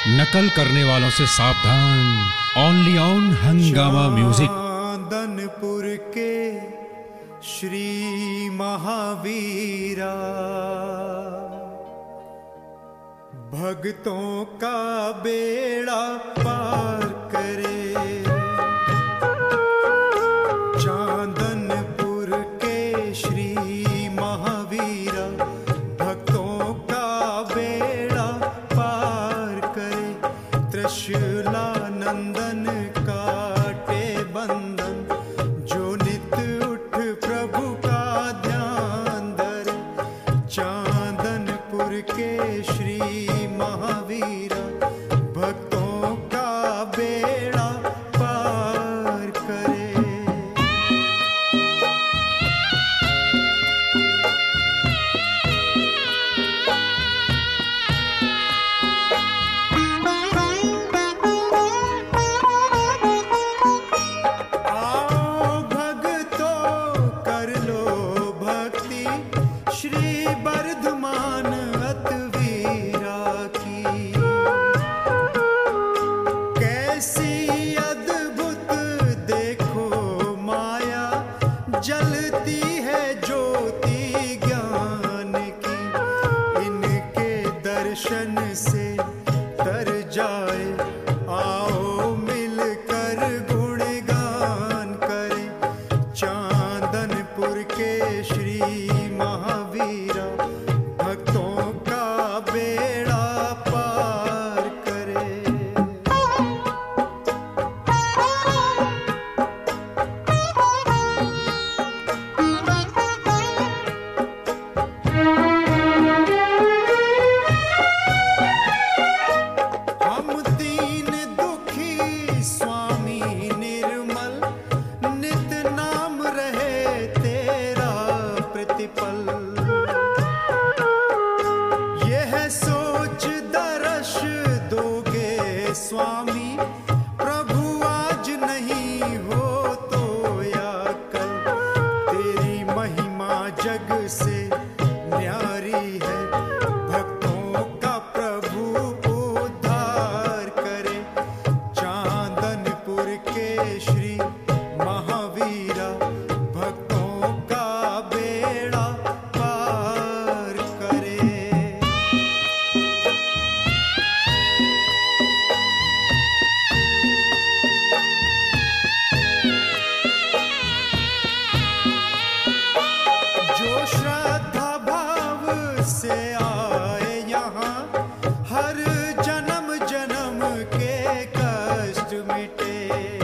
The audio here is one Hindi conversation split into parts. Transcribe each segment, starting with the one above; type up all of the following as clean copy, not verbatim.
नकल करने वालों से सावधान। Only on Hungama music. Chandanpur के श्री महावीरा भक्तों का बेड़ा पार करे। चांदनपुर के श्री महावीरा भक्तों का बेड़ा पार करे। त्रिशूला नंदन काटे बंधन जो नित उठ प्रभु का ध्यान धरे। चांदनपुर के श्री महावीरा भक्तों का बेड़ा पार करे। आओ भक्तों कर लो भक्ति श्री वर्धमान अतवीरा की। कैसी अद्भुत देखो माया जलती है ज्योति ज्ञान की। इनके दर्शन से तर जाए आओ मिलकर गुणगान करें। चांदनपुर के श्री महावीरा भक्तों का बेड़ा पार करे। हम दीन दुखी स्वामी निर्मल नित नाम रहे तेरा प्रतिपल। यह सोच दर्श दोगे स्वामी प्रभु आज नहीं हो तो या कल। तेरी महिमा जग से न्यारी है भक्तों का प्रभु उद्धार करे। चांदनपुर के श्री महावीरा भक्तों का बेड़ा पार करे। जो श्रद्धा भाव से आए यहाँ हर जन्म जन्म के कष्ट मिटे।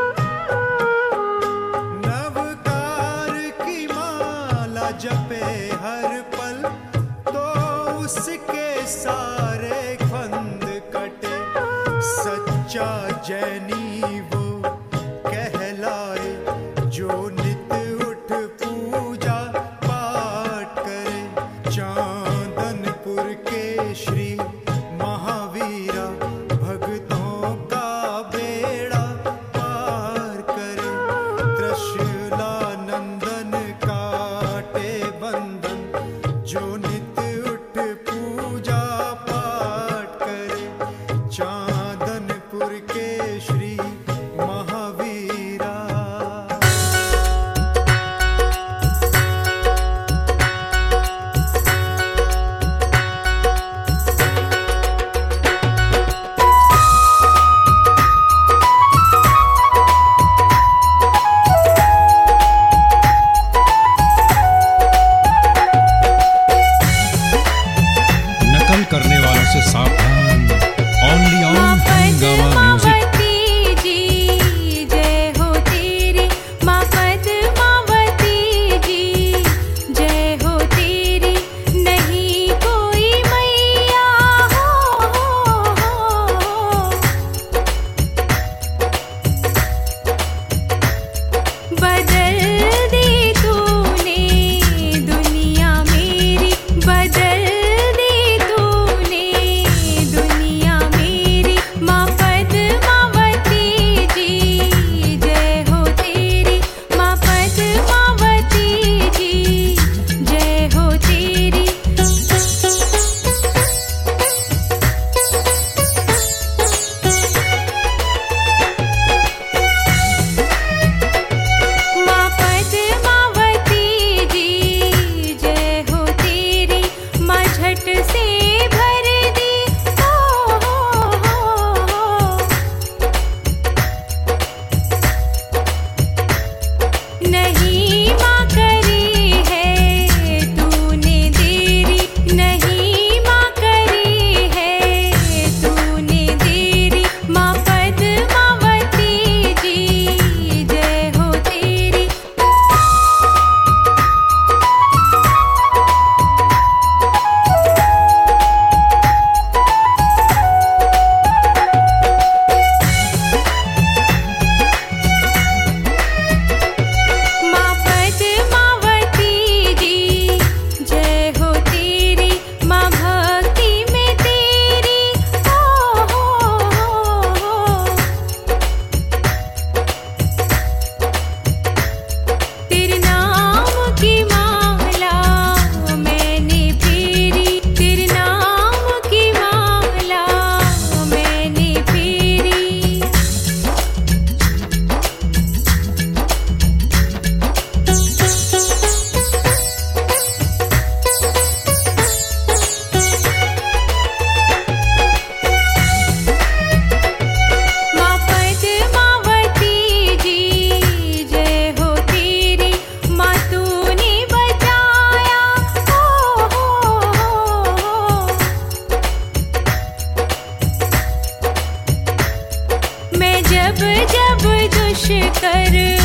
नवकार की माला जपे हर पल तो उसके सारे फंद कटे। सच्चा जैनी वो कहलाए जो नित उठ पूजा पाठ करे। चांदनपुर के श्री महावीरा भक्तों का बेड़ा पार करे। त्रिशूला नंदन काटे बंधन जो नित उठ पूजा पाठ करे। चांदनपुर के श्री जब जब दुष्कर